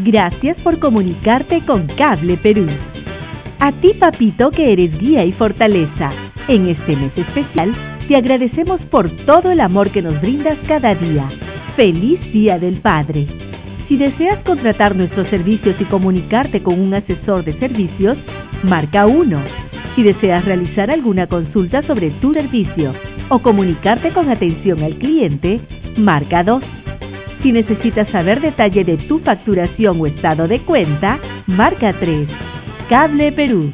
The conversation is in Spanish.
Gracias por comunicarte con Cable Perú. A ti, papito, que eres guía y fortaleza. En este mes especial, te agradecemos por todo el amor que nos brindas cada día. ¡Feliz Día del Padre! Si deseas contratar nuestros servicios y comunicarte con un asesor de servicios, marca 1. Si deseas realizar alguna consulta sobre tu servicio o comunicarte con atención al cliente, marca 2. Si necesitas saber detalle de tu facturación o estado de cuenta, marca 3. Cable Perú.